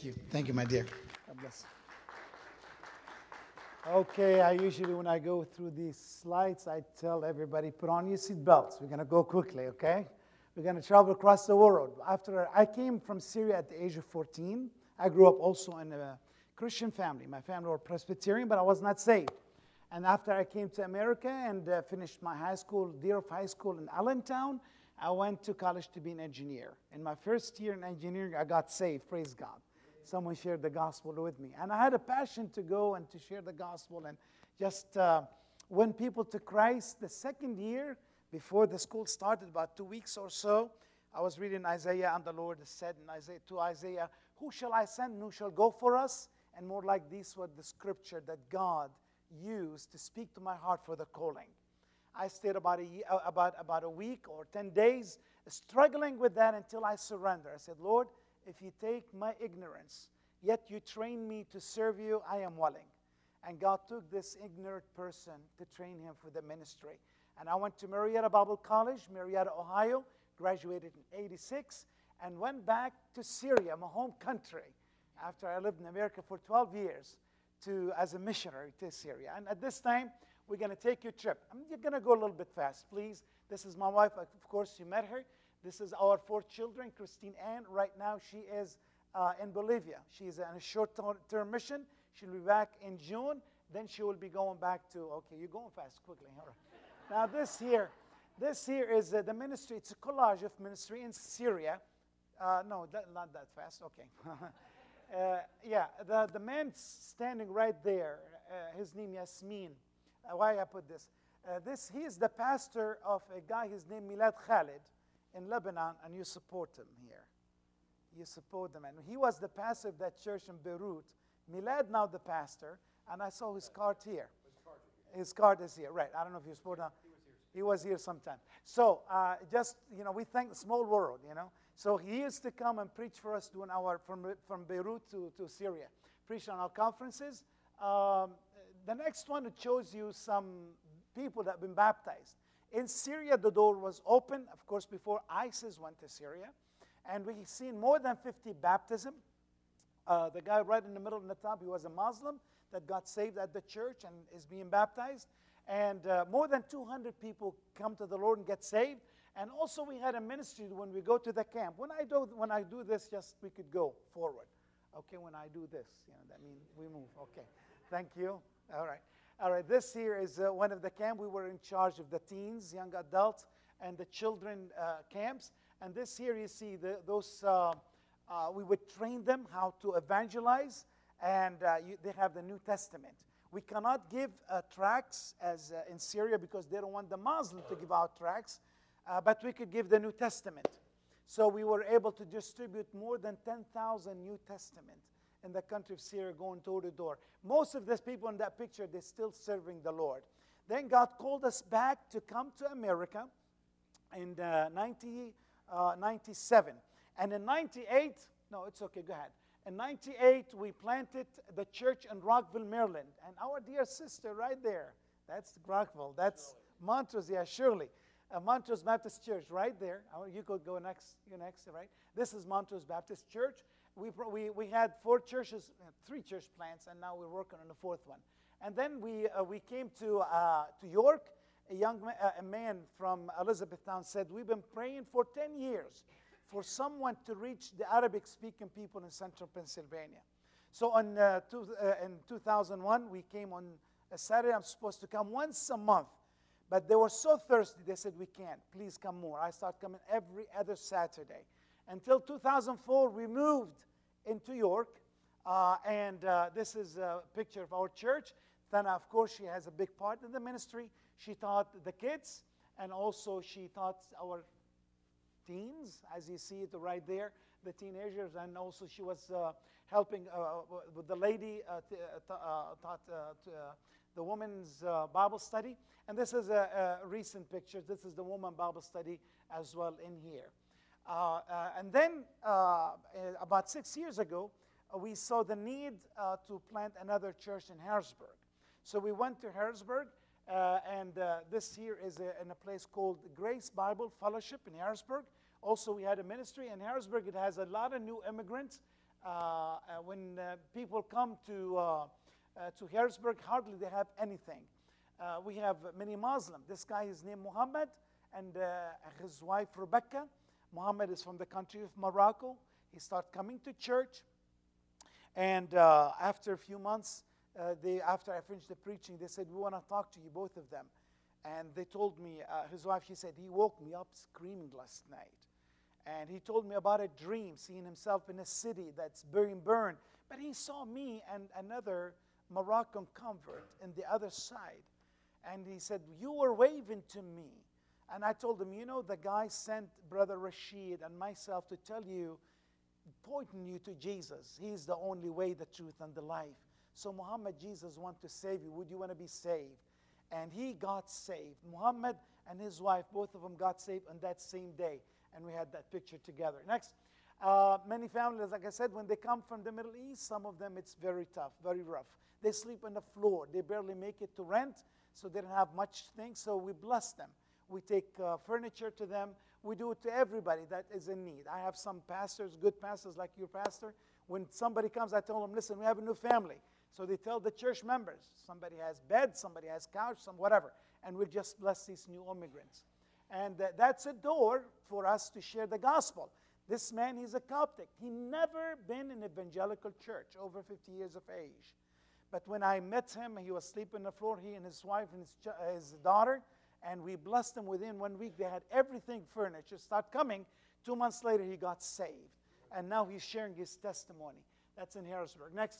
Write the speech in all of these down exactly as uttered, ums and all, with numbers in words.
you. Thank you, my dear. God bless. Okay, I usually, when I go through these slides, I tell everybody, put on your seat belts. We're going to go quickly, okay? We're going to travel across the world. After I came from Syria at the age of fourteen, I grew up also in a Christian family. My family were Presbyterian, but I was not saved. And after I came to America and uh, finished my high school, Deerhoff High School in Allentown, I went to college to be an engineer. In my first year in engineering, I got saved, praise God. Someone shared the gospel with me. And I had a passion to go and to share the gospel and just uh, win people to Christ. The second year, before the school started, about two weeks or so, I was reading Isaiah, and the Lord said in Isaiah, to Isaiah, who shall I send and who shall go for us? And more like this was the scripture that God used to speak to my heart for the calling. I stayed about a, year, about, about a week or ten days struggling with that until I surrendered. I said, Lord, if you take my ignorance, yet you train me to serve you, I am willing. And God took this ignorant person to train him for the ministry. And I went to Marietta Bible College, Marietta, Ohio, graduated in eighty-six, and went back to Syria, my home country, after I lived in America for twelve years, to as a missionary to Syria. And at this time, we're going to take your trip. I'm going to go a little bit fast, please. This is my wife. Of course, you met her. This is our four children, Christine Ann. Right now, she is uh, in Bolivia. She is on a short-term mission. She'll be back in June. Then she will be going back to, okay, you're going fast, quickly. All right. Now, this here, this here is uh, the ministry. It's a collage of ministry in Syria. Uh, no, that, not that fast. Okay. uh, yeah, the, the man standing right there, uh, his name Yasmin. Uh, why I put this? Uh, this, he is the pastor of a guy, his name Milad Khalid, in Lebanon, and you support him here. You support him. And he was the pastor of that church in Beirut. Milad now the pastor, and I saw his card here. His card is here, right. I don't know if you support him. He was here sometime. So uh, just, you know, we thank the small world, you know. So he used to come and preach for us doing our, from, from Beirut to, to Syria, preach on our conferences. Um, the next one, it shows you some people that have been baptized. In Syria, the door was open, of course, before ISIS went to Syria. And we've seen more than fifty baptisms. Uh, the guy right in the middle in the top, he was a Muslim that got saved at the church and is being baptized. And uh, more than two hundred people come to the Lord and get saved. And also we had a ministry when we go to the camp. When I do, when I do this, just we could go forward. Okay, when I do this, you know, that means we move. Okay, thank you. All right. All right, this here is uh, one of the camp. We were in charge of the teens, young adults, and the children uh, camps. And this here you see the, those, uh, uh, we would train them how to evangelize, and uh, you, they have the New Testament. We cannot give uh, tracts as uh, in Syria because they don't want the Muslim to give out tracts, uh, but we could give the New Testament. So we were able to distribute more than ten thousand New Testament in the country of Syria, going door to door. Most of these people in that picture, they're still serving the Lord. Then God called us back to come to America in uh, nineteen ninety-seven. And in ninety-eight, no, it's okay, go ahead. In ninety-eight, we planted the church in Rockville, Maryland. And our dear sister right there, that's Rockville, that's Montrose, yeah, Shirley. Uh, Montrose Baptist Church right there. Oh, you could go next, you next, right? This is Montrose Baptist Church. We, we, we had four churches, uh, three church plants, and now we're working on the fourth one. And then we, uh, we came to, uh, to York. A young ma uh, a man from Elizabethtown said, we've been praying for ten years for someone to reach the Arabic-speaking people in central Pennsylvania. So on, uh, two, uh, in two thousand one, we came on a Saturday. I'm supposed to come once a month. But they were so thirsty, they said, we can't. Please come more. I started coming every other Saturday. Until two thousand four, we moved into York. Uh, and uh, this is a picture of our church. Thana, of course, she has a big part in the ministry. She taught the kids, and also she taught our teens, as you see it right there, the teenagers. And also she was uh, helping uh, with the lady, uh, uh, taught uh, to, uh, the women's uh, Bible study. And this is a, a recent picture. This is the woman Bible study as well in here. Uh, uh, and then uh, about six years ago, uh, we saw the need uh, to plant another church in Harrisburg. So we went to Harrisburg, uh, and uh, this here is a, in a place called Grace Bible Fellowship in Harrisburg. Also, we had a ministry in Harrisburg. It has a lot of new immigrants. Uh, uh, uh, people come to, uh, uh, to Harrisburg, hardly they have anything. Uh, we have many Muslims. This guy is named Muhammad, and uh, his wife Rebecca. Muhammad is from the country of Morocco. He started coming to church, and uh, after a few months, uh, they, after I finished the preaching, they said, we want to talk to you, both of them. And they told me, uh, his wife, she said, he woke me up screaming last night. And he told me about a dream, seeing himself in a city that's being burned. But he saw me and another Moroccan convert in the other side. And he said, you were waving to me. And I told him, you know, the guy sent Brother Rashid and myself to tell you, pointing you to Jesus. He's the only way, the truth, and the life. So Muhammad, Jesus wants to save you. Would you want to be saved? And he got saved. Muhammad and his wife, both of them got saved on that same day. And we had that picture together. Next, uh, many families, like I said, when they come from the Middle East, some of them it's very tough, very rough. They sleep on the floor. They barely make it to rent, so they don't have much things. So we bless them. We take uh, furniture to them. We do it to everybody that is in need. I have some pastors, good pastors like your pastor. When somebody comes, I tell them, listen, we have a new family. So they tell the church members, somebody has bed, somebody has couch, some whatever. And we just bless these new immigrants. And uh, that's a door for us to share the gospel. This man, he's a Coptic. He never been in evangelical church, over fifty years of age. But when I met him, he was sleeping on the floor, he and his wife and his, ch- his daughter. And we blessed them. Within one week, they had everything furniture start coming. Two months later, he got saved. And now he's sharing his testimony. That's in Harrisburg. Next.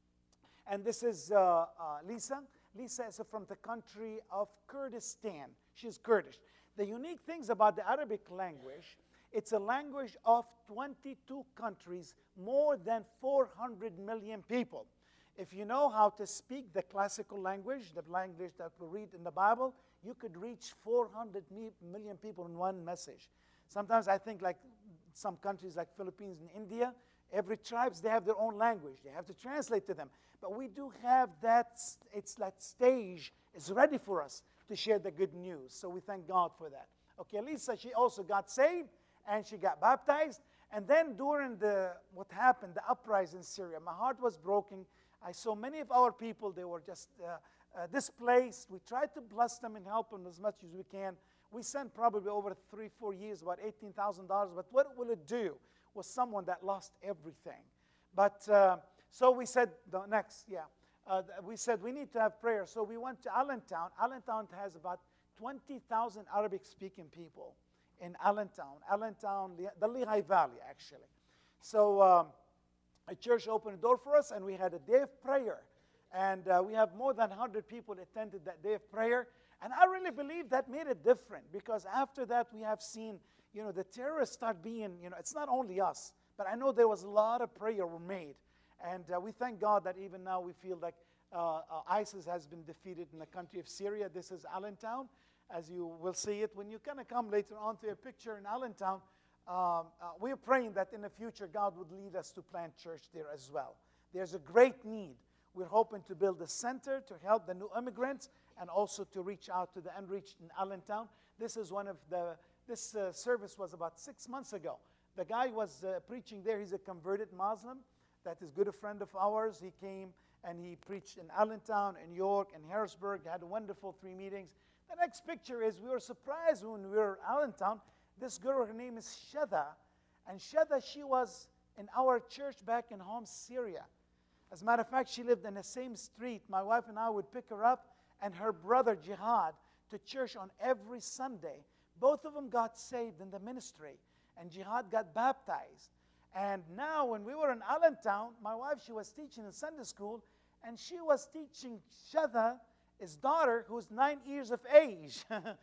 And this is uh, uh, Lisa. Lisa is from the country of Kurdistan. She's Kurdish. The unique things about the Arabic language, it's a language of twenty-two countries, more than four hundred million people. If you know how to speak the classical language, the language that we read in the Bible, you could reach four hundred million people in one message. Sometimes I think like some countries like Philippines and India, every tribes, they have their own language. They have to translate to them. But we do have that, it's that stage is ready for us to share the good news. So we thank God for that. Okay, Lisa, she also got saved and she got baptized. And then during the, what happened, the uprising in Syria, my heart was broken. I saw many of our people, they were just uh, uh, displaced. We tried to bless them and help them as much as we can. We sent probably over three, four years, about eighteen thousand dollars. But what will it do with someone that lost everything? But uh, so we said, the next, yeah. Uh, we said we need to have prayer. So we went to Allentown. Allentown has about twenty thousand Arabic-speaking people in Allentown. Allentown, the Lehigh Valley, actually. So um, a church opened a door for us, and we had a day of prayer. And uh, we have more than one hundred people attended that day of prayer. And I really believe that made it different, because after that we have seen, you know, the terrorists start being, you know, it's not only us, but I know there was a lot of prayer were made. And uh, we thank God that even now we feel like uh, uh, ISIS has been defeated in the country of Syria. This is Allentown, as you will see it. When you kind of come later on to a picture in Allentown, um, uh, we're praying that in the future God would lead us to plant church there as well. There's a great need. We're hoping to build a center to help the new immigrants and also to reach out to the unreached in Allentown. This is one of the, this uh, service was about six months ago. The guy was uh, preaching there. He's a converted Muslim that is good a friend of ours. He came and he preached in Allentown, in York, and Harrisburg. Had a wonderful three meetings. The next picture is we were surprised when we were in Allentown. This girl, her name is Shada. And Shada, she was in our church back in Homs, Syria. As a matter of fact, she lived in the same street. My wife and I would pick her up and her brother, Jihad, to church on every Sunday. Both of them got saved in the ministry, and Jihad got baptized. And now when we were in Allentown, my wife, she was teaching in Sunday school, and she was teaching Shada, his daughter, who's nine years of age.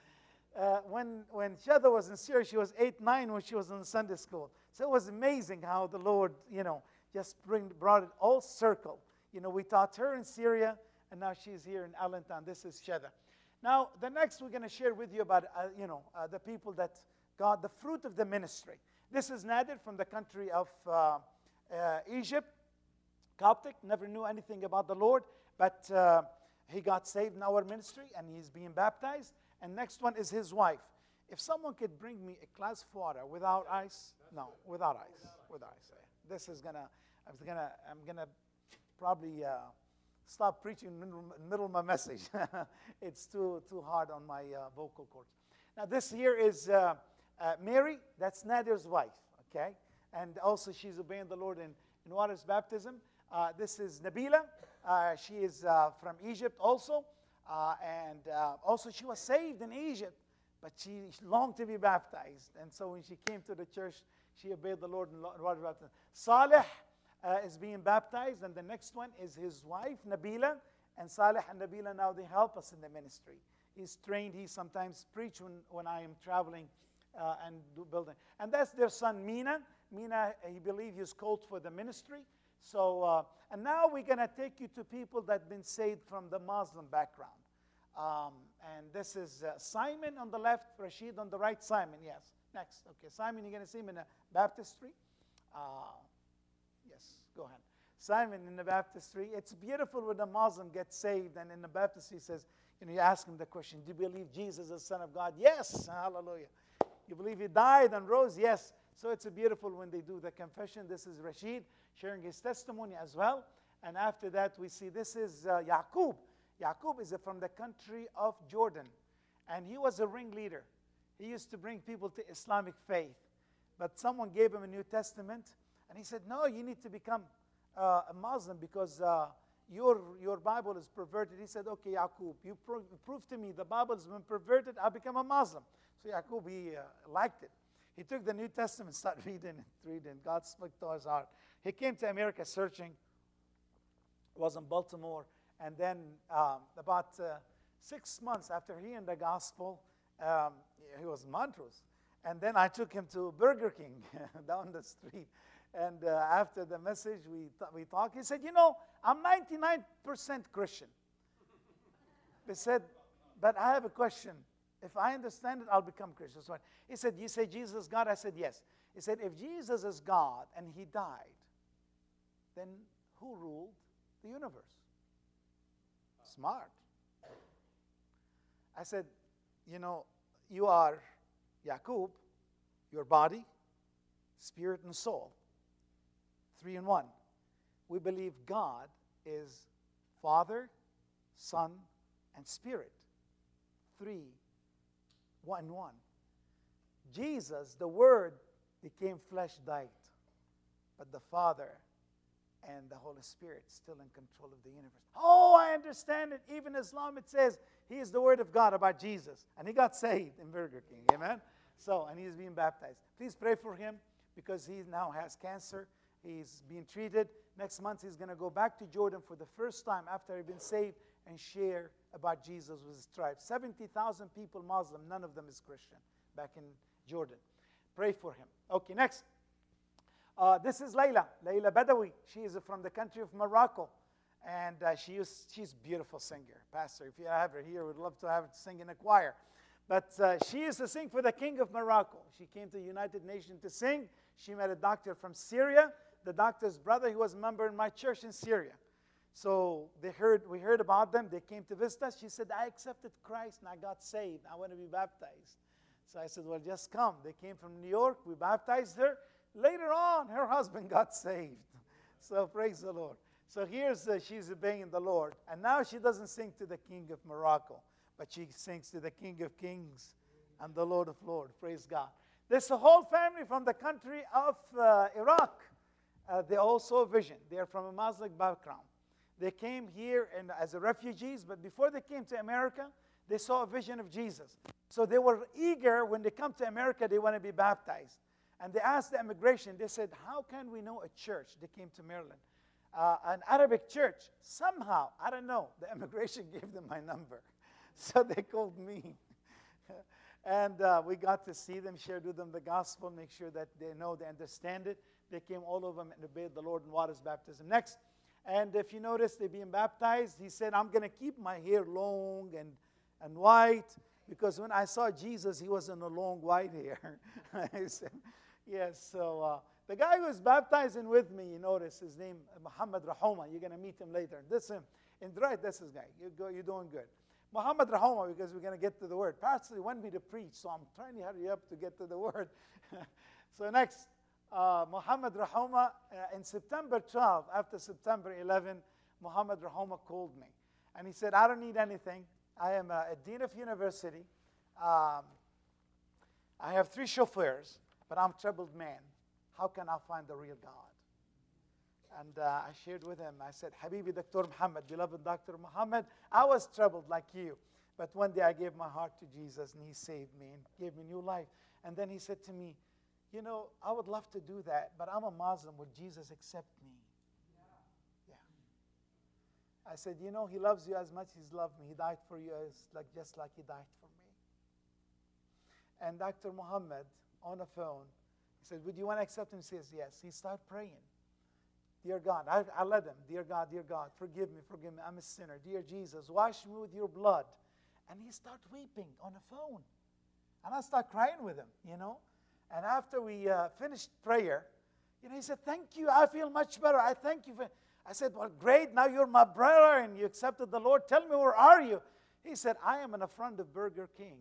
uh, when, when Shada was in Syria, she was eight, nine when she was in Sunday school. So it was amazing how the Lord, you know, just bring, brought it all circle. You know, we taught her in Syria, and now she's here in Allentown. This is Shada. Now, the next we're going to share with you about, uh, you know, uh, the people that got the fruit of the ministry. This is Nadir from the country of uh, uh, Egypt, Coptic, never knew anything about the Lord, but uh, he got saved in our ministry, and he's being baptized. And next one is his wife. If someone could bring me a glass of water without ice, no, without ice, without ice. This is gonna, I was gonna, I'm gonna probably uh, stop preaching in the middle, middle of my message. It's too, too hard on my uh, vocal cords. Now, this here is uh, uh, Mary. That's Nadir's wife, okay? And also, she's obeying the Lord in, in water's baptism. Uh, this is Nabila. Uh, she is uh, from Egypt also. Uh, and uh, also, she was saved in Egypt, but she longed to be baptized. And so when she came to the church, she obeyed the Lord in water baptism. Saleh uh, is being baptized, and the next one is his wife, Nabila. And Saleh and Nabila, now they help us in the ministry. He's trained. He sometimes preach when, when I am traveling uh, and do building. And that's their son, Mina. Mina, he believes he's called for the ministry. So, uh, and now we're going to take you to people that have been saved from the Muslim background. Um, and this is uh, Simon on the left, Rashid on the right. Simon, yes. Next. Okay, Simon, you're going to see him in the baptistry. Uh, yes, go ahead. Simon in the baptistry. It's beautiful when a Muslim gets saved, and in the baptistry says, you know, you ask him the question, do you believe Jesus is the Son of God? Yes, hallelujah. You believe he died and rose? Yes. So it's a beautiful when they do the confession. This is Rashid sharing his testimony as well. And after that, we see this is uh, Yaqub. Yaqub is from the country of Jordan, and he was a ringleader. He used to bring people to Islamic faith, but someone gave him a New Testament, and he said, no, you need to become uh, a Muslim because uh, your, your Bible is perverted. He said, okay, Yaqub, you pro prove to me the Bible has been perverted, I'll become a Muslim. So Yaqub, he uh, liked it. He took the New Testament, started reading it, reading. God spoke to his heart. He came to America searching, was in Baltimore, and then um, about uh, six months after hearing the gospel, um, he was in Montrose. And then I took him to Burger King down the street. And uh, after the message, we, th we talked. He said, you know, I'm ninety-nine percent Christian. He said, but I have a question. If I understand it, I'll become Christian. So he said, you say Jesus is God? I said, yes. He said, if Jesus is God and he died, then who ruled the universe? Smart. I said, you know, you are Yaqub, your body, spirit, and soul. Three in one. We believe God is Father, Son, and Spirit. Three, one, one. Jesus, the Word, became flesh, died. But the Father and the Holy Spirit still in control of the universe. Oh, I understand it. Even Islam, it says he is the Word of God about Jesus. And he got saved in Burger King. Amen? So, and he's being baptized. Please pray for him because he now has cancer. He's being treated. Next month, he's going to go back to Jordan for the first time after he's been saved and share about Jesus with his tribe. seventy thousand people Muslim. None of them is Christian back in Jordan. Pray for him. Okay, next. Uh, this is Layla, Layla Badawi. She is from the country of Morocco. And uh, she is, she's a beautiful singer. Pastor, if you have her here, we'd love to have her sing in a choir. But uh, she used to sing for the king of Morocco. She came to the United Nations to sing. She met a doctor from Syria. The doctor's brother, he was a member in my church in Syria. So they heard, we heard about them. They came to visit us. She said, I accepted Christ and I got saved. I want to be baptized. So I said, well, just come. They came from New York. We baptized her. Later on, her husband got saved. So praise the Lord. So here's, uh, she's obeying the Lord. And now she doesn't sing to the king of Morocco, but she sings to the King of Kings and the Lord of Lords. Praise God. There's a whole family from the country of uh, Iraq. Uh, they also a vision. They are from a Muslim background. They came here and, as a refugees, but before they came to America, they saw a vision of Jesus. So they were eager when they come to America, they want to be baptized. And they asked the immigration, they said, how can we know a church? They came to Maryland. Uh, an Arabic church. Somehow, I don't know, the immigration gave them my number. So they called me. And uh, we got to see them, shared with them the gospel, make sure that they know, they understand it. They came, all of them, and obeyed the Lord in water's baptism. Next. And if you notice, they're being baptized. He said, I'm going to keep my hair long and, and white, because when I saw Jesus, he was in a long white hair. I said, yes, so uh, the guy who was baptizing with me, you notice his name, Muhammad Rahoma. You're going to meet him later. This him. In right, this is guy. You go, you're doing good. Muhammad Rahoma, because we're going to get to the word. Pastor, he wanted me to preach, so I'm trying to hurry up to get to the word. So next, uh, Muhammad Rahoma, uh, in September twelfth, after September eleventh, Muhammad Rahoma called me. And he said, I don't need anything. I am a, a dean of university. Um, I have three chauffeurs, but I'm a troubled man. How can I find the real God? And uh, I shared with him. I said, Habibi Doctor Muhammad, beloved Doctor Muhammad, I was troubled like you. But one day I gave my heart to Jesus, and he saved me and gave me new life. And then he said to me, you know, I would love to do that, but I'm a Muslim. Would Jesus accept me? Yeah. Yeah. I said, you know, he loves you as much as he loved me. He died for you as like just like he died for me. And Doctor Muhammad, on the phone, he said, would you want to accept him? He says, yes. He started praying. Dear God, I, I led him. Dear God, dear God, forgive me, forgive me. I'm a sinner. Dear Jesus, wash me with your blood. And he started weeping on the phone. And I started crying with him, you know. And after we uh, finished prayer, you know, he said, thank you. I feel much better. I thank you. For, I said, well, great. Now you're my brother and you accepted the Lord. Tell me, where are you? He said, I am in a front of Burger King.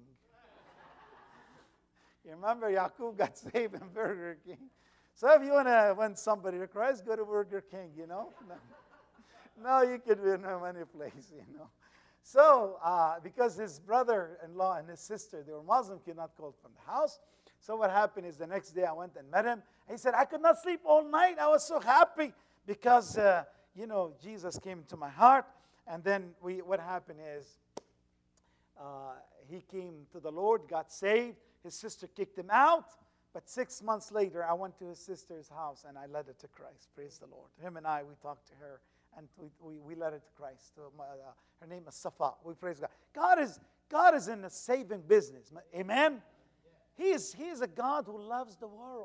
You remember Yaqub got saved in Burger King? So if you want to win somebody to Christ, go to Burger King, you know. No, no you could win him any place, you know. So uh, because his brother-in-law and his sister, they were Muslim, could not call from the house. So what happened is the next day I went and met him. He said, I could not sleep all night. I was so happy because, uh, you know, Jesus came into my heart. And then we, what happened is uh, he came to the Lord, got saved. His sister kicked him out. But six months later, I went to his sister's house and I led her to Christ. Praise the Lord. Him and I, we talked to her and we, we, we led her to Christ. So my, uh, her name is Safa. We praise God. God is, God is in the saving business. Amen? He is, he is a God who loves the world.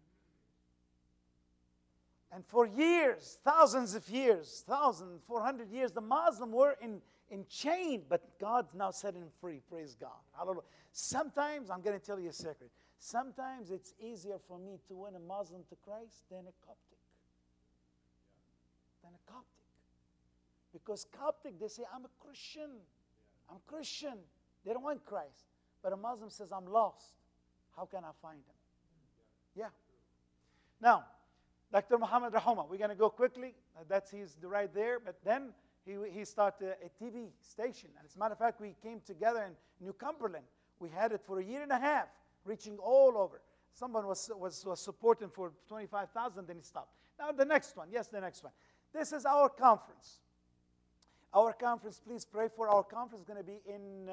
And for years, thousands of years, thousand, four hundred years, the Muslims were in, in chain, but God's now setting them free. Praise God. Hallelujah. Sometimes, I'm going to tell you a secret. Sometimes it's easier for me to win a Muslim to Christ than a Coptic. Than a Coptic. Because Coptic, they say, I'm a Christian. I'm Christian. They don't want Christ. But a Muslim says, I'm lost. How can I find him? Yeah. Now, Doctor Muhammad Rahoma, we're going to go quickly. That's he's right there. But then he, he started a T V station. And as a matter of fact, we came together in New Cumberland. We had it for a year and a half, reaching all over. Someone was, was, was supporting for twenty-five thousand, then he stopped. Now the next one. Yes, the next one. This is our conference. Our conference, please pray for our conference. It's going to be in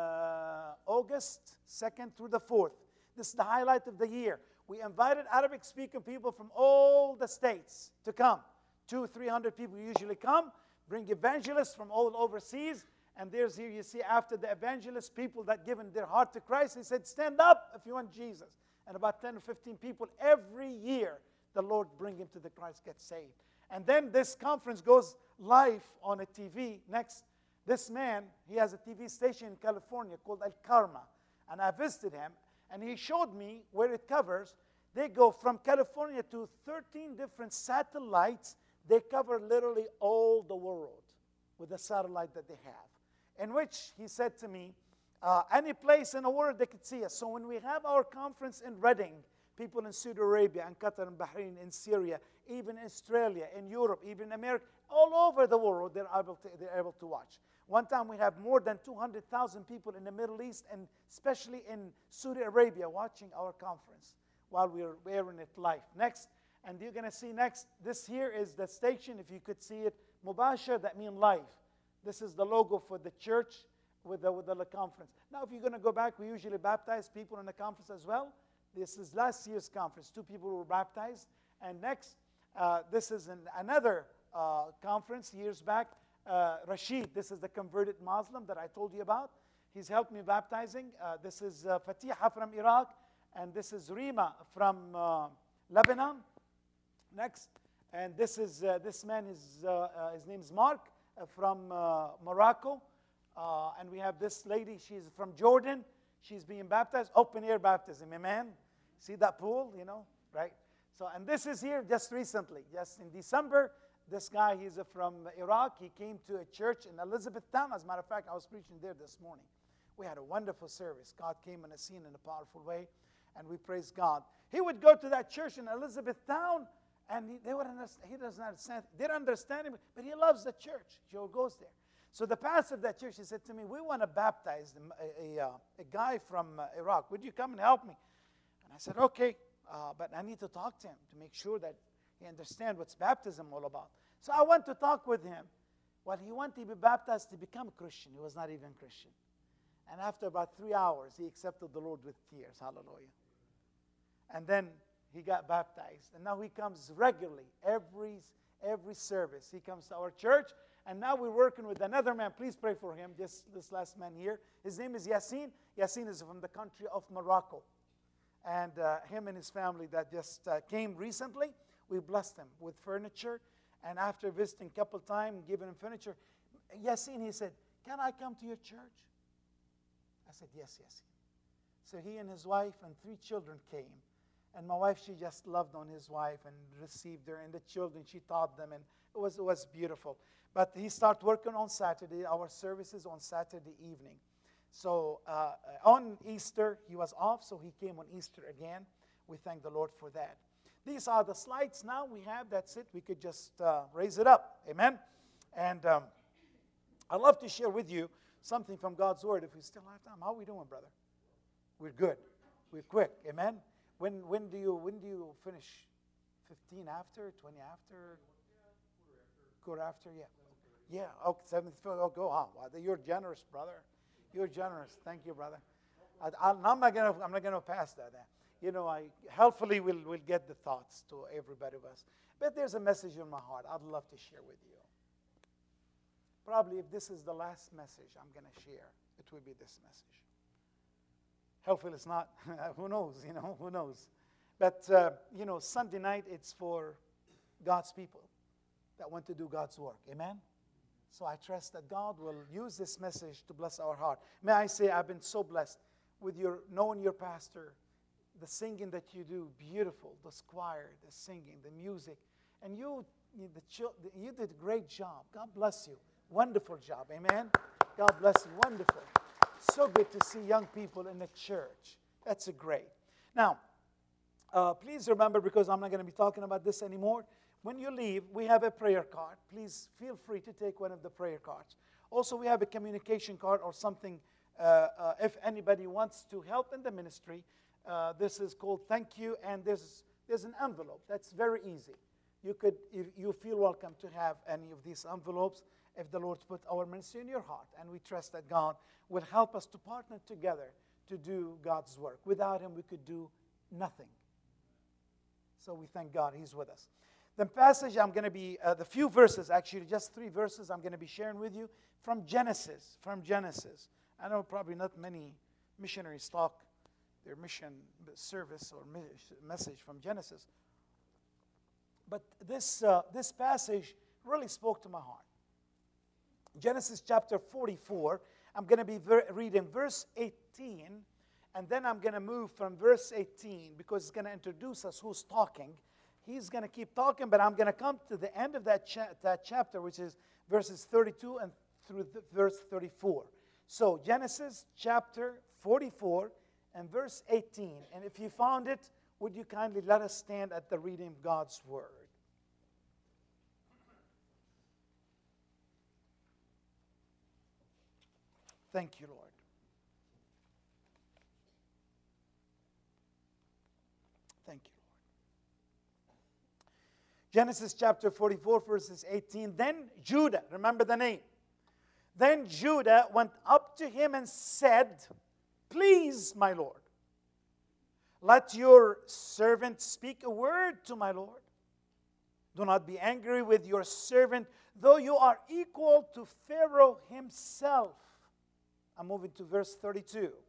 uh, August second through the fourth. This is the highlight of the year. We invited Arabic-speaking people from all the states to come. Two, three hundred people usually come. Bring evangelists from all overseas. And there's here, you see, after the evangelists, people that given their heart to Christ, he said, stand up if you want Jesus. And about ten or fifteen people every year, the Lord bring him to the Christ, get saved. And then this conference goes live on a T V. Next, this man, he has a T V station in California called Al Karma. And I visited him, and he showed me where it covers. They go from California to thirteen different satellites. They cover literally all the world with the satellite that they have. In which he said to me, uh, any place in the world they could see us. So when we have our conference in Reading, people in Saudi Arabia and Qatar and Bahrain, in Syria, even in Australia, in Europe, even in America, all over the world, they're able to, they're able to watch. One time we have more than two hundred thousand people in the Middle East, and especially in Saudi Arabia, watching our conference while we're airing it live. Next, and you're going to see next, this here is the station, if you could see it, Mubashir, that means live. This is the logo for the church with the, with the conference. Now, if you're going to go back, we usually baptize people in the conference as well. This is last year's conference. Two people were baptized. And next, uh, this is an, another uh, conference years back. Uh, Rashid, this is the converted Muslim that I told you about. He's helped me baptizing. Uh, this is uh, Fatiha from Iraq. And this is Rima from uh, Lebanon. Next. And this is, uh, this man, is, uh, uh, his name is Mark uh, from uh, Morocco. Uh, and we have this lady, she's from Jordan. She's being baptized, open air baptism, amen? See that pool, you know, right? So, and this is here just recently, just in December. This guy, he's from Iraq. He came to a church in Elizabethtown. As a matter of fact, I was preaching there this morning. We had a wonderful service. God came on the scene in a powerful way. and we praise God. He would go to that church in Elizabethtown, and he, they would understand, he doesn't understand, they don't understand him, but he loves the church. Joe goes there. So the pastor of that church, he said to me, we want to baptize them, a, a, a guy from uh, Iraq. Would you come and help me? And I said, okay, uh, but I need to talk to him to make sure that he understands what's baptism all about. So I went to talk with him. Well, he wanted to be baptized to become a Christian. He was not even Christian. And after about three hours, he accepted the Lord with tears. Hallelujah. And then he got baptized. And now he comes regularly, every, every service. He comes to our church. And now we're working with another man. Please pray for him, this, this last man here. His name is Yasin. Yasin is from the country of Morocco. And uh, him and his family that just uh, came recently, we blessed him with furniture. And after visiting a couple times, giving him furniture, Yasin, he said, can I come to your church? I said, yes, Yasin. So he and his wife and three children came. And my wife, she just loved on his wife and received her. And the children, she taught them. And it was, it was beautiful. But he started working on Saturday, our services on Saturday evening. So uh, on Easter, he was off, so he came on Easter again. We thank the Lord for that. These are the slides now we have. That's it. We could just uh, raise it up. Amen? And um, I'd love to share with you something from God's Word if we still have time. How are we doing, brother? We're good. We're quick. Amen? When, when, do, you, when do you finish? fifteen after? twenty after? Quarter after? Yeah. Yeah, okay, seventh, oh, go on. Wow, you're generous, brother. You're generous. Thank you, brother. I, I'm not gonna. I'm not gonna pass that. You know, I hopefully we'll we'll get the thoughts to everybody of us. But there's a message in my heart I'd love to share with you. Probably, if this is the last message I'm gonna share, it will be this message. Hopefully, it's not. Who knows? You know, who knows? But uh, you know, Sunday night it's for God's people that want to do God's work. Amen. So I trust that God will use this message to bless our heart. May I say I've been so blessed with your knowing your pastor, the singing that you do, beautiful, the choir, the singing, the music. And you, the you did a great job. God bless you. Wonderful job. Amen? God bless you. Wonderful. So good to see young people in the church. That's a great. Now, uh, please remember, because I'm not going to be talking about this anymore, when you leave, we have a prayer card. Please feel free to take one of the prayer cards. Also, we have a communication card or something. Uh, uh, if anybody wants to help in the ministry, uh, this is called thank you, and there's, there's an envelope. That's very easy. You could, if you feel welcome to have any of these envelopes if the Lord's put our ministry in your heart. And we trust that God will help us to partner together to do God's work. Without Him, we could do nothing. So we thank God He's with us. The passage I'm going to be, uh, the few verses, actually, just three verses I'm going to be sharing with you from Genesis, from Genesis. I know probably not many missionaries talk their mission service or message from Genesis. But this, uh, this passage really spoke to my heart. Genesis chapter forty-four, I'm going to be ver- reading verse eighteen, and then I'm going to move from verse eighteen because it's going to introduce us who's talking. He's going to keep talking, but I'm going to come to the end of that, cha- that chapter, which is verses thirty-two and through verse thirty-four. So Genesis chapter forty-four and verse eighteen. And if you found it, would you kindly let us stand at the reading of God's Word? Thank you, Lord. Thank you, Lord. Genesis chapter forty-four, verses eighteen. Then Judah, remember the name. Then Judah went up to him and said, "Please, my Lord, let your servant speak a word to my Lord. Do not be angry with your servant, though you are equal to Pharaoh himself." I'm moving to verse thirty-two. You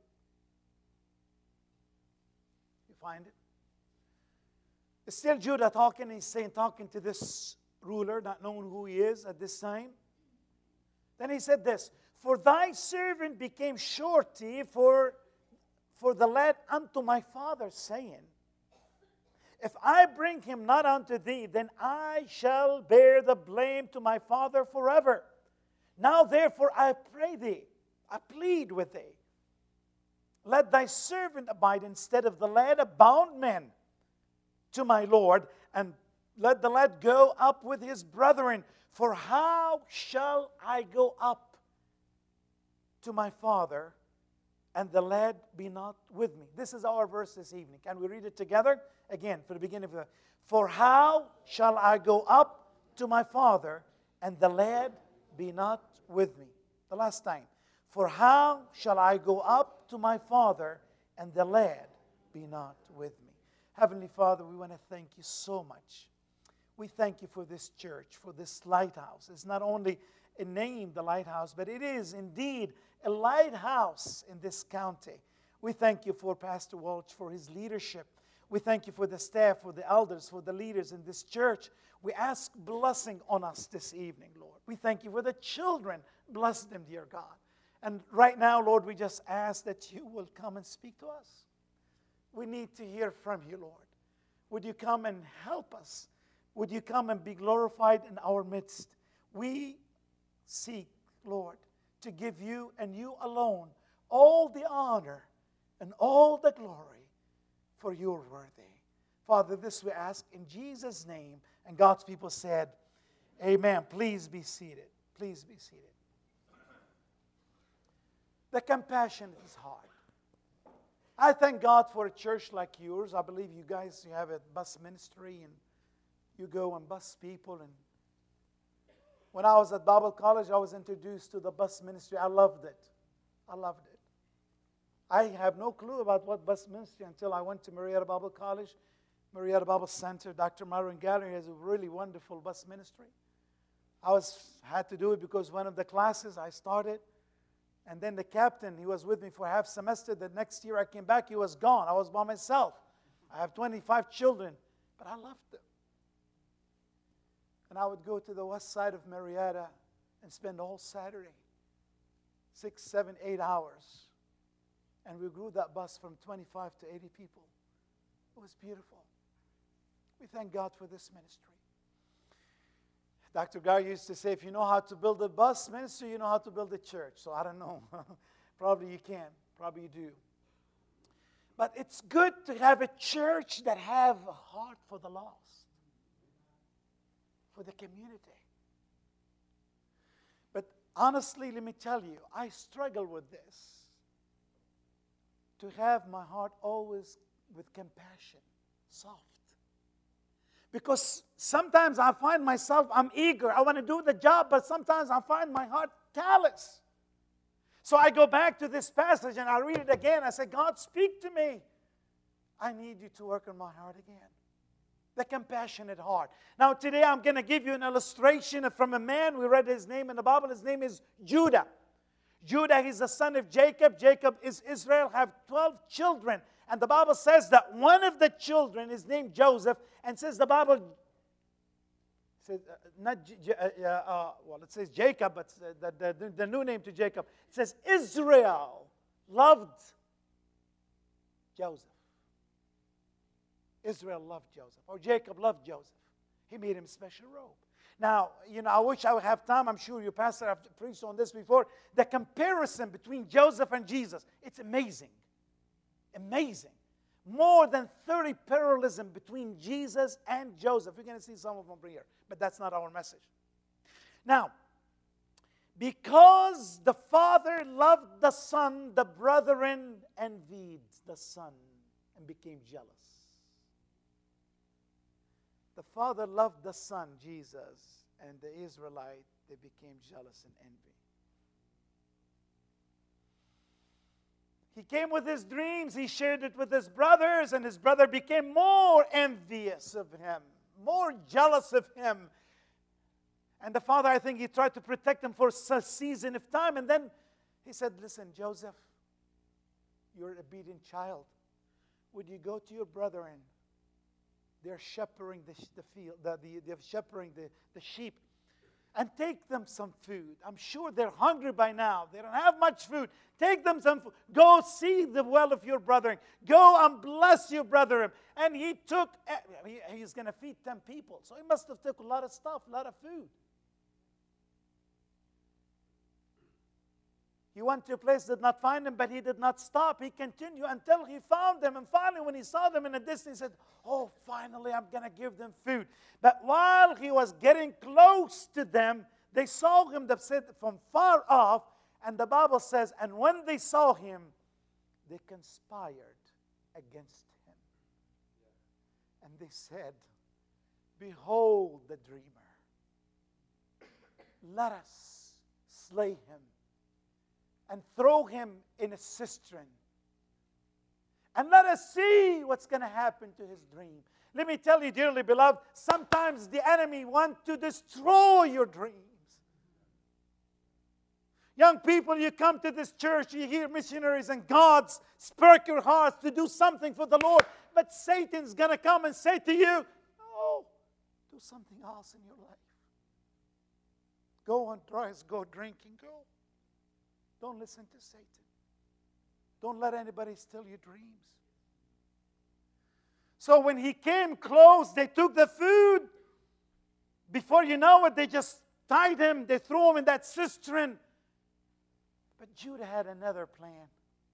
find it? It's still Judah talking. He's saying, talking to this ruler, not knowing who he is at this time. Then he said this, "For thy servant became surety for, for the lad unto my father, saying, If I bring him not unto thee, then I shall bear the blame to my father forever. Now therefore I pray thee, I plead with thee, Let thy servant abide instead of the lad, a bound man to my Lord, and let the lad go up with his brethren. For how shall I go up to my father, and the lad be not with me? This is our verse this evening. Can we read it together? Again, for the beginning of the... For how shall I go up to my father, and the lad be not with me? The last time. For how shall I go up to my father, and the lad be not with me? Heavenly Father, we want to thank you so much. We thank you for this church, for this lighthouse. It's not only a name, the lighthouse, but it is indeed a lighthouse in this county. We thank you for Pastor Walsh, for his leadership. We thank you for the staff, for the elders, for the leaders in this church. We ask blessing on us this evening, Lord. We thank you for the children. Bless them, dear God. And right now, Lord, we just ask that you will come and speak to us. We need to hear from you, Lord. Would you come and help us? Would you come and be glorified in our midst? We seek, Lord, to give you and you alone all the honor and all the glory, for you are worthy. Father, this we ask in Jesus' name. And God's people said, amen. Please be seated. Please be seated. The compassion is hard. I thank God for a church like yours. I believe you guys, you have a bus ministry and you go and bus people. And when I was at Bible college, I was introduced to the bus ministry. I loved it. I loved it. I have no clue about what bus ministry until I went to Marietta Bible College, Marietta Bible Center. Doctor Myron Gallery has a really wonderful bus ministry. I was had to do it because one of the classes I started, and then the captain, he was with me for half semester. The next year I came back, he was gone. I was by myself. I have twenty-five children, but I loved them. And I would go to the west side of Marietta and spend all Saturday, six, seven, eight hours. And we grew that bus from twenty-five to eighty people. It was beautiful. We thank God for this ministry. Doctor Gar used to say, if you know how to build a bus ministry, you know how to build a church. So I don't know. Probably you can. Probably you do. But it's good to have a church that have a heart for the lost, for the community. But honestly, let me tell you, I struggle with this. To have my heart always with compassion, soft. Because sometimes I find myself, I'm eager, I want to do the job, but sometimes I find my heart callous. So I go back to this passage and I read it again. I say, God, speak to me. I need you to work on my heart again. The compassionate heart. Now today I'm going to give you an illustration from a man. We read his name in the Bible. His name is Judah. Judah, he's the son of Jacob. Jacob is Israel, have twelve children. And the Bible says that one of the children is named Joseph, and says the Bible, says, uh, not, uh, uh, well, it says Jacob, but the, the, the new name to Jacob. It says Israel loved Joseph. Israel loved Joseph, or Jacob loved Joseph. He made him a special robe. Now, you know, I wish I would have time. I'm sure your pastor have preached on this before. The comparison between Joseph and Jesus, it's amazing. Amazing. More than thirty parallelism between Jesus and Joseph. We're going to see some of them here, but that's not our message. Now, because the father loved the son, the brethren envied the son and became jealous. The father loved the son, Jesus, and the Israelite, they became jealous and envy. He came with his dreams, he shared it with his brothers, and his brother became more envious of him, more jealous of him. And the father, I think he tried to protect him for a season of time, and then he said, listen, Joseph, you're an obedient child. Would you go to your brethren? They're shepherding the, the field, the, the, they're shepherding the, the sheep. And take them some food. I'm sure they're hungry by now. They don't have much food. Take them some food. Go see the well of your brethren. Go and bless your brethren. And he took, he, he's going to feed ten people. So he must have took a lot of stuff, a lot of food. He He went to a place, did not find them, but he did not stop. He continued until he found them. And finally, when he saw them in the distance, he said, oh, finally, I'm going to give them food. But while he was getting close to them, they saw him from far off. And the Bible says, and when they saw him, they conspired against him. And they said, behold the dreamer. Let us slay him and throw him in a cistern. And let us see what's going to happen to his dream. Let me tell you, dearly beloved, sometimes the enemy wants to destroy your dreams. Young people, you come to this church, you hear missionaries and God's spark your hearts to do something for the Lord. But Satan's going to come and say to you, no, do something else in your life. Go on drugs, go drinking, go. Don't listen to Satan. Don't let anybody steal your dreams. So when he came close, they took the food. Before you know it, they just tied him. They threw him in that cistern. But Judah had another plan.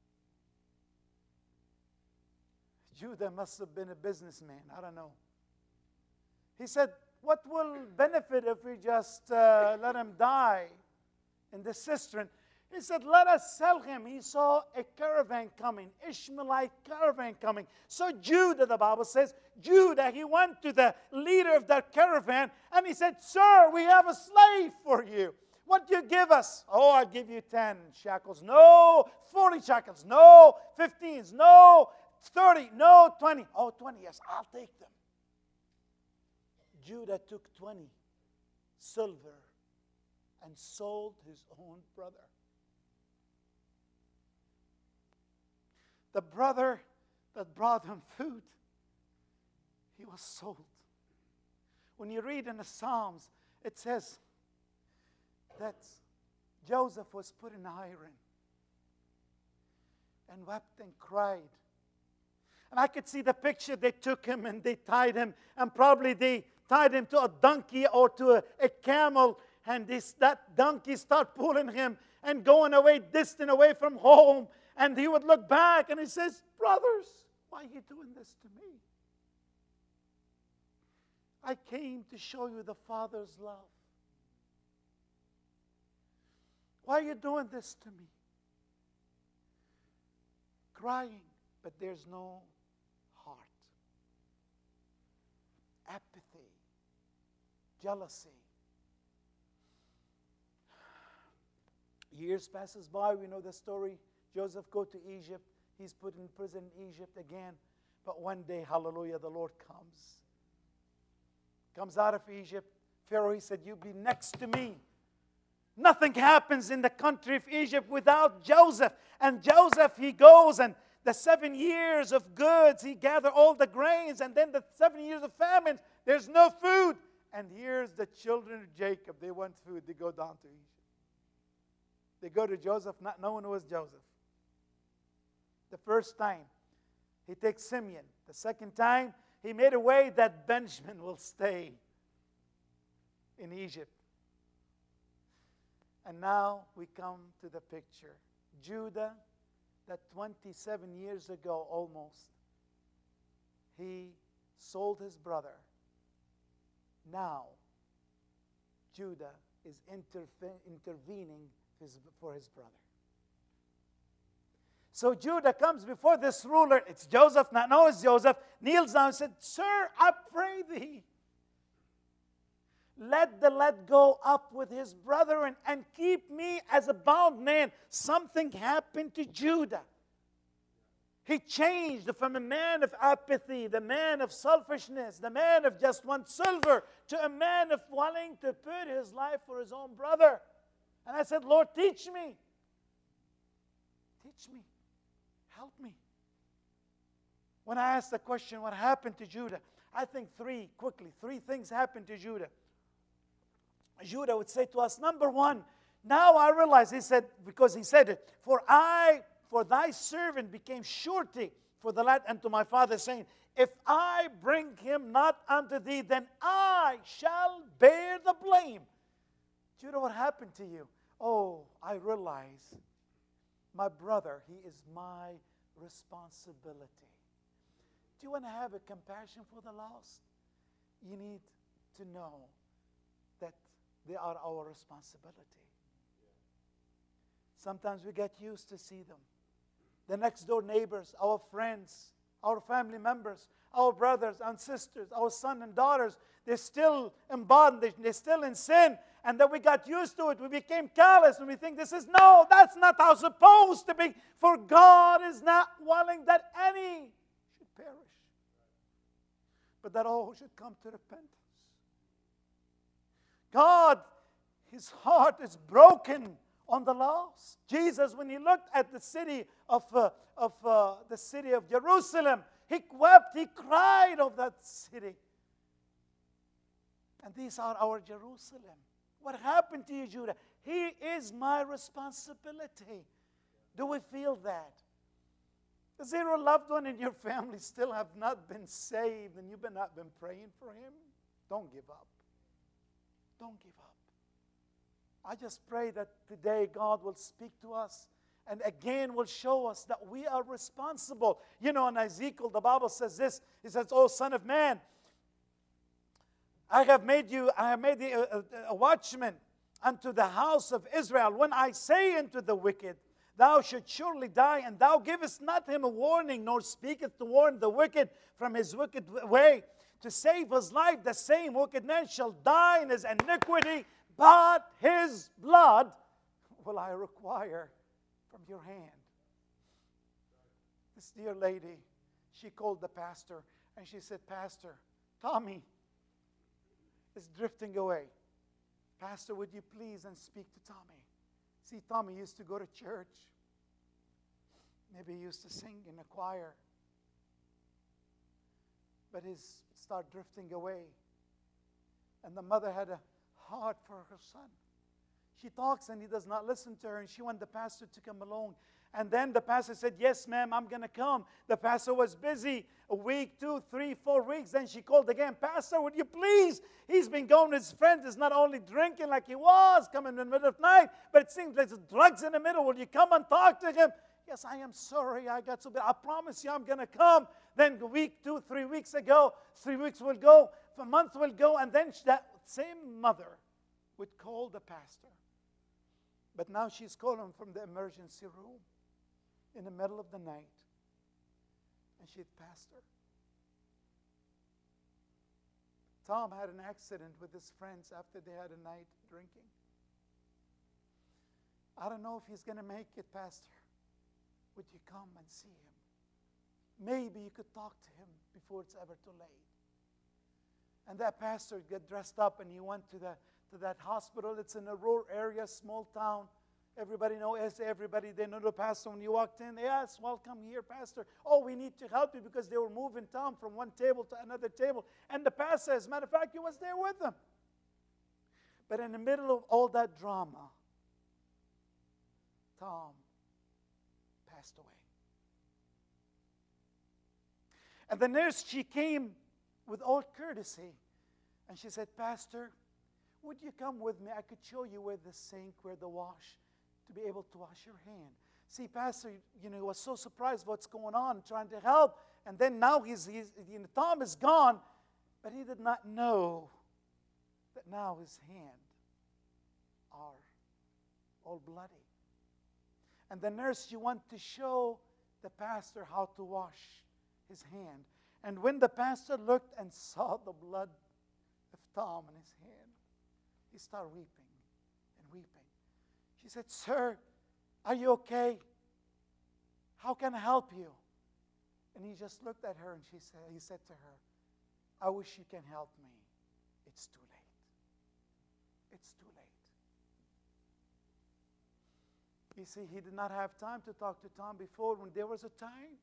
Judah must have been a businessman. I don't know. He said, what will benefit if we just uh, let him die in the cistern? He said, let us sell him. He saw a caravan coming, Ishmaelite caravan coming. So Judah, the Bible says, Judah, he went to the leader of that caravan and he said, sir, we have a slave for you. What do you give us? Oh, I'll give you ten shekels. No, forty shekels. No, fifteens. No, thirty. No, twenty. Oh, twenty, yes, I'll take them. Judah took twenty silver and sold his own brother. The brother that brought him food, he was sold. When you read in the Psalms, it says that Joseph was put in iron and wept and cried. And I could see the picture. They took him and they tied him, and probably they tied him to a donkey or to a, a camel, and this, that donkey started pulling him and going away, distant away from home. And he would look back and he says, brothers, why are you doing this to me? I came to show you the Father's love. Why are you doing this to me? Crying, but there's no heart. Apathy, jealousy. Years passes by, we know the story. Joseph goes to Egypt. He's put in prison in Egypt again. But one day, hallelujah, the Lord comes. Comes out of Egypt. Pharaoh, he said, you be next to me. Nothing happens in the country of Egypt without Joseph. And Joseph, he goes, and the seven years of goods, he gathered all the grains. And then the seven years of famine, there's no food. And here's the children of Jacob. They want food. They go down to Egypt. They go to Joseph, not knowing it was Joseph. The first time, he takes Simeon. The second time, he made a way that Benjamin will stay in Egypt. And now we come to the picture. Judah, that twenty-seven years ago almost, he sold his brother. Now, Judah is interve- intervening his, for his brother. So Judah comes before this ruler. It's Joseph, not no, it's Joseph. Kneels down and said, sir, I pray thee, let the lad go up with his brethren and keep me as a bound man. Something happened to Judah. He changed from a man of apathy, the man of selfishness, the man of just one silver, to a man of willing to put his life for his own brother. And I said, Lord, teach me. Teach me. Help me. When I asked the question, what happened to Judah? I think three, quickly, three things happened to Judah. Judah would say to us, number one, now I realize, he said, because he said it, for I, for thy servant became surety for the lad unto my father, saying, if I bring him not unto thee, then I shall bear the blame. Judah, what happened to you? Oh, I realize my brother, he is my responsibility. Do you want to have a compassion for the lost? You need to know that they are our responsibility. Sometimes we get used to see them. The next door neighbors, our friends, our family members, our brothers and sisters, our sons and daughters, they're still in bondage, they're still in sin, and then we got used to it. We became callous, and we think this is, no, that's not how it's supposed to be. For God is not willing that any should perish, but that all should come to repentance. God, His heart is broken on the lost. Jesus, when He looked at the city of, uh, of uh, the city of Jerusalem, He wept, He cried of that city. And these are our Jerusalem. What happened to you, Judah? He is my responsibility. Do we feel that? Is there a loved one in your family still have not been saved and you've been, not been praying for him? Don't give up. Don't give up. I just pray that today God will speak to us and again will show us that we are responsible. You know, in Ezekiel, the Bible says this. It says, "O Son of man, I have made you, I have made thee a, a, a watchman unto the house of Israel. When I say unto the wicked, thou shouldst surely die, and thou givest not him a warning, nor speaketh to warn the wicked from his wicked way, to save his life, the same wicked man shall die in his iniquity, but his blood will I require from your hand." This dear lady, she called the pastor, and she said, "Pastor, Tommy is drifting away. Pastor, would you please and speak to Tommy?" See, Tommy used to go to church. Maybe he used to sing in a choir. But he's started drifting away. And the mother had a heart for her son. She talks and he does not listen to her, and she wanted the pastor to come along. And then the pastor said, "Yes, ma'am, I'm going to come." The pastor was busy a week, two, three, four weeks. Then she called again, "Pastor, would you please?" He's been going with his friends. He's not only drinking like he was, coming in the middle of the night, but it seems there's drugs in the middle. Will you come and talk to him? "Yes, I am sorry. I got so bad. I promise you I'm going to come." Then a week, two, three weeks ago, three weeks will go, a month will go, and then that same mother would call the pastor. But now she's calling from the emergency room in the middle of the night. And she'd, "Pastor, Tom had an accident with his friends after they had a night drinking. I don't know if he's going to make it, Pastor. Would you come and see him? Maybe you could talk to him before it's ever too late." And that pastor got dressed up and he went to the to that hospital. It's in a rural area, small town. Everybody knows everybody. They know the pastor. When you walked in, "Yes, welcome here, Pastor. Oh, we need to help you," because they were moving town from one table to another table. And the pastor, as a matter of fact, he was there with them. But in the middle of all that drama, Tom passed away. And the nurse, she came with all courtesy, and she said, "Pastor, would you come with me? I could show you where the sink, where the wash, to be able to wash your hand." See, Pastor, you know, he was so surprised what's going on, trying to help. And then now he's, he's you know, Tom is gone, but he did not know that now his hand are all bloody. And the nurse, she wanted to show the pastor how to wash his hand. And when the pastor looked and saw the blood of Tom in his hand, he started weeping and weeping. She said, "Sir, are you okay? How can I help you?" And he just looked at her and she said, he said to her, "I wish you can help me. It's too late. It's too late." You see, he did not have time to talk to Tom before when there was a time.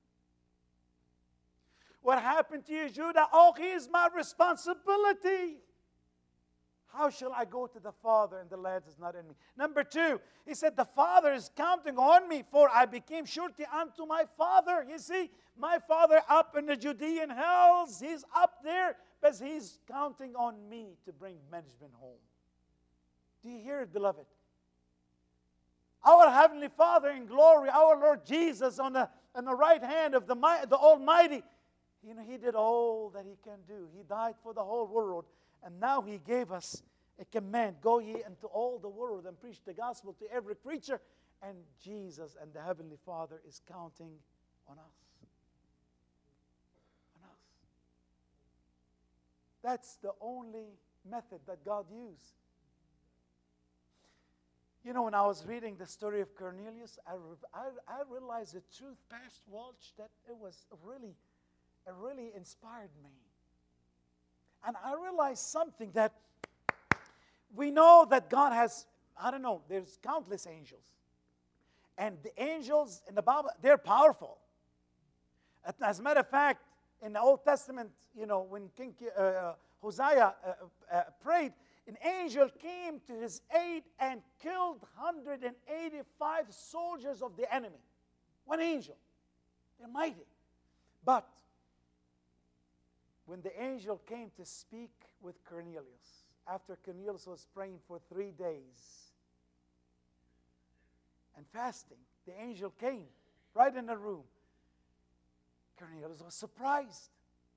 What happened to you, Judah? "Oh, he is my responsibility. How shall I go to the Father and the lad is not in me?" Number two, he said, "The Father is counting on me, for I became surety unto my Father." You see, my Father up in the Judean hills, he's up there, but he's counting on me to bring Benjamin home. Do you hear it, beloved? Our Heavenly Father in glory, our Lord Jesus on the, on the right hand of the, the Almighty, you know, He did all that He can do. He died for the whole world. And now He gave us a command. Go ye into all the world and preach the gospel to every creature. And Jesus and the Heavenly Father is counting on us. On us. That's the only method that God used. You know, when I was reading the story of Cornelius, I, I, I realized the truth, Pastor Walsh, that it was really, it really inspired me. And I realized something, that we know that God has, I don't know, there's countless angels. And the angels in the Bible, they're powerful. As a matter of fact, in the Old Testament, you know, when King uh, Hosea uh, uh, prayed, an angel came to his aid and killed one hundred eighty-five soldiers of the enemy. One angel. They're mighty. But when the angel came to speak with Cornelius, after Cornelius was praying for three days and fasting, the angel came right in the room. Cornelius was surprised.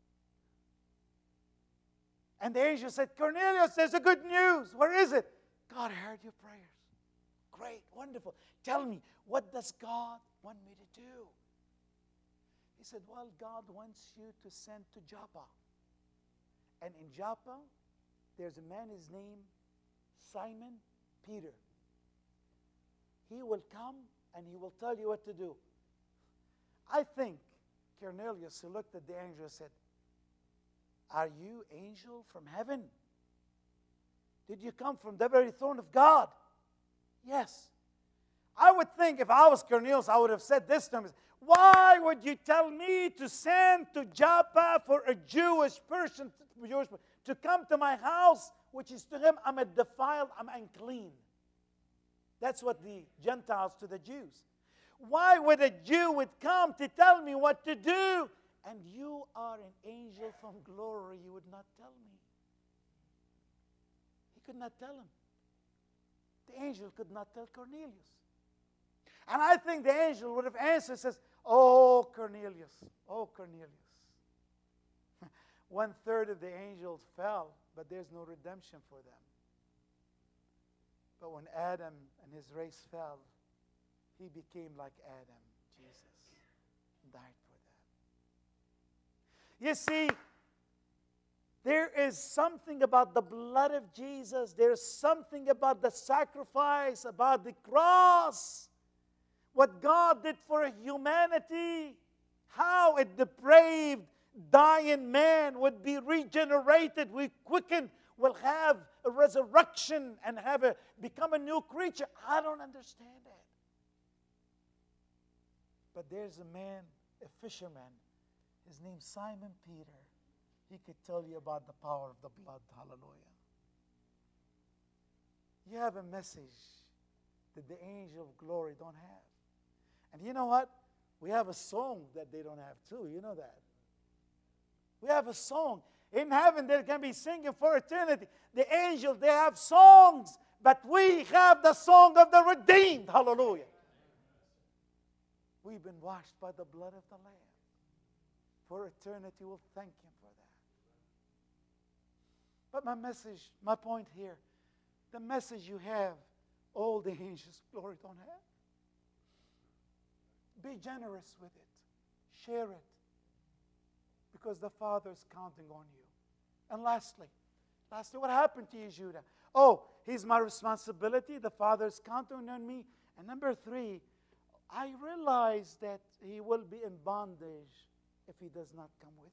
And the angel said, Cornelius, there's a good news. Where is it? God heard your prayers. Great, wonderful. Tell me, what does God want me to do? He said, well, God wants you to send to Joppa. And in Joppa, there's a man, his name, Simon Peter. He will come and he will tell you what to do. I think Cornelius, who looked at the angel, said, are you angel from heaven? Did you come from the very throne of God? Yes. I would think if I was Cornelius, I would have said this to him. Why would you tell me to send to Joppa for a Jewish person Jewish, to come to my house, which is to him, I'm a defiled, I'm unclean. That's what the Gentiles to the Jews. Why would a Jew would come to tell me what to do? And you are an angel from glory, you would not tell me. He could not tell him. The angel could not tell Cornelius. And I think the angel would have answered, says, oh, Cornelius, oh, Cornelius. One third of the angels fell, but there's no redemption for them. But when Adam and his race fell, he became like Adam, Jesus, and died for them. You see, there is something about the blood of Jesus. There's something about the sacrifice, about the cross. What God did for humanity. How a depraved, dying man would be regenerated. We quicken, will have a resurrection and have a become a new creature. I don't understand that. But there's a man, a fisherman. His name's Simon Peter. He could tell you about the power of the blood. Hallelujah. You have a message that the angel of glory don't have. And you know what? We have a song that they don't have too. You know that. We have a song. In heaven, they can be singing for eternity. The angels, they have songs. But we have the song of the redeemed. Hallelujah. We've been washed by the blood of the Lamb. For eternity, we'll thank Him for that. But my message, my point here, the message you have, all the angels, glory, don't have. Be generous with it. Share it. Because the Father is counting on you. And lastly, lastly, what happened to you, Judah? Oh, He's my responsibility. The Father is counting on me. And number three, I realize that He will be in bondage if He does not come with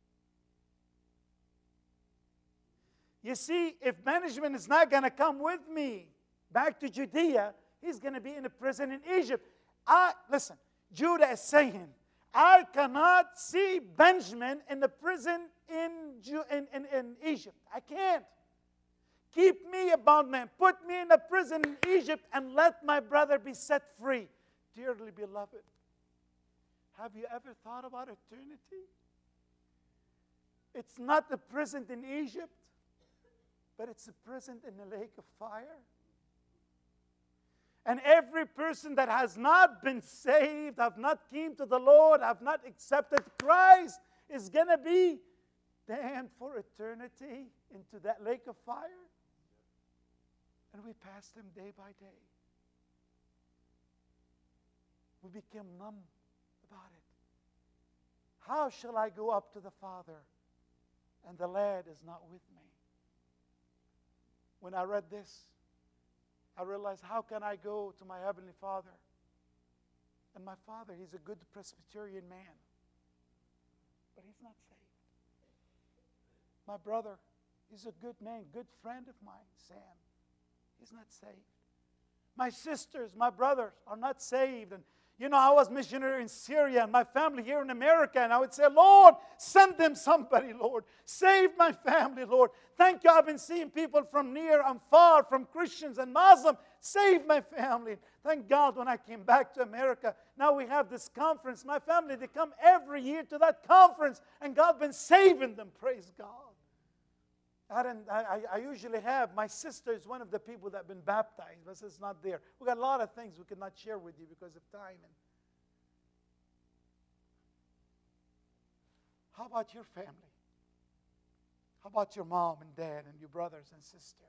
me. You see, if Benjamin is not going to come with me back to Judea, he's going to be in a prison in Egypt. I, listen, Judah is saying, I cannot see Benjamin in the prison in, in, in, in Egypt. I can't. Keep me a bondman. Put me in a prison in Egypt and let my brother be set free. Dearly beloved, have you ever thought about eternity? It's not a prison in Egypt, but it's a prison in the lake of fire. And every person that has not been saved, have not came to the Lord, have not accepted Christ, is going to be damned for eternity into that lake of fire. And we pass them day by day. We become numb about it. How shall I go up to the Father, and the lad is not with me? When I read this, I realized, how can I go to my Heavenly Father? And my father, he's a good Presbyterian man, but he's not saved. My brother, he's a good man, good friend of mine, Sam. He's not saved. My sisters, my brothers are not saved. And you know, I was missionary in Syria, and my family here in America, and I would say, Lord, send them somebody, Lord. Save my family, Lord. Thank you, I've been seeing people from near and far, from Christians and Muslims. Save my family. Thank God when I came back to America, now we have this conference. My family, they come every year to that conference, and God's been saving them, praise God. I, didn't, I, I usually have, my sister is one of the people that have been baptized, but it's not there. We've got a lot of things we could not share with you because of time. And how about your family? How about your mom and dad and your brothers and sister?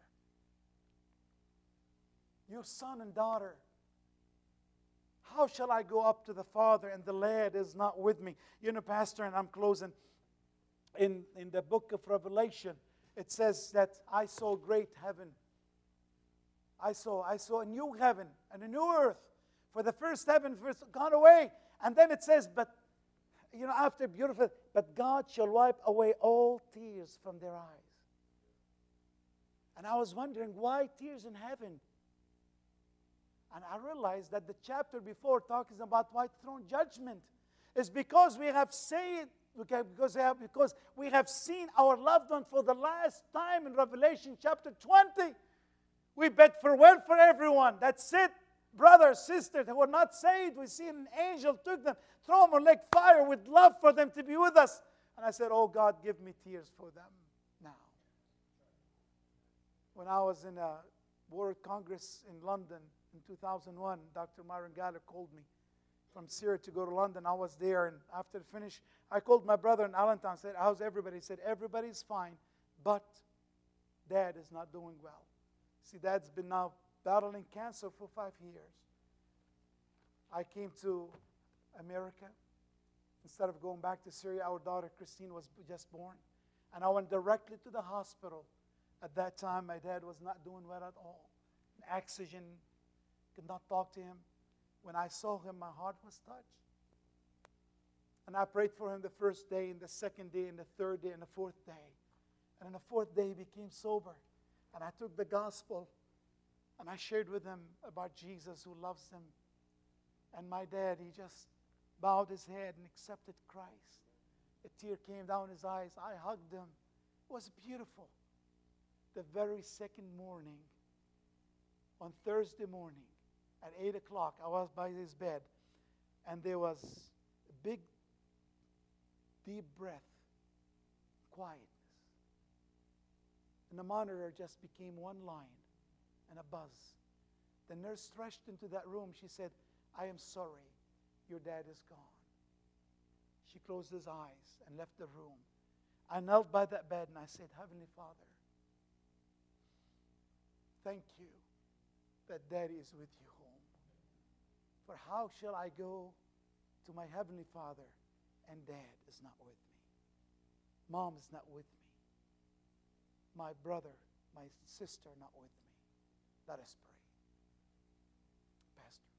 Your son and daughter? How shall I go up to the Father and the lad is not with me? You know, Pastor, and I'm closing, in, in the book of Revelation, it says that I saw great heaven. I saw, I saw a new heaven and a new earth. For the first heaven first gone away. And then it says, but, you know, after beautiful, but God shall wipe away all tears from their eyes. And I was wondering, why tears in heaven? And I realized that the chapter before talking about white throne judgment is because we have said, Okay, because, we have, because we have seen our loved one for the last time in Revelation chapter twenty. We bid farewell for everyone. That's it. Brothers, sisters who were not saved, we see an angel took them, throw them on lake fire with love for them to be with us. And I said, oh God, give me tears for them now. When I was in a World Congress in London in two thousand one, Doctor Myron Galler called me from Syria to go to London. I was there, and after the finish, I called my brother in Allentown, said, how's everybody? He said, everybody's fine, but Dad is not doing well. See, Dad's been now battling cancer for five years. I came to America. Instead of going back to Syria, our daughter Christine was just born. And I went directly to the hospital. At that time, my dad was not doing well at all. Oxygen, could not talk to him. When I saw him, my heart was touched. And I prayed for him the first day, and the second day, and the third day, and the fourth day. And on the fourth day, he became sober. And I took the gospel, and I shared with him about Jesus who loves him. And my dad, he just bowed his head and accepted Christ. A tear came down his eyes. I hugged him. It was beautiful. The very second morning, on Thursday morning, at eight o'clock, I was by his bed, and there was a big, deep breath, quietness. And the monitor just became one line and a buzz. The nurse rushed into that room. She said, I am sorry, your dad is gone. She closed his eyes and left the room. I knelt by that bed and I said, Heavenly Father, thank you that Daddy is with you home. For how shall I go to my Heavenly Father and Dad is not with me? Mom is not with me. My brother, my sister not with me. Let us pray. Pastor.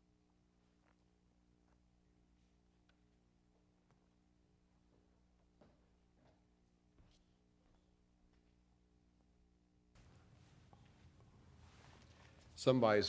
Somebody's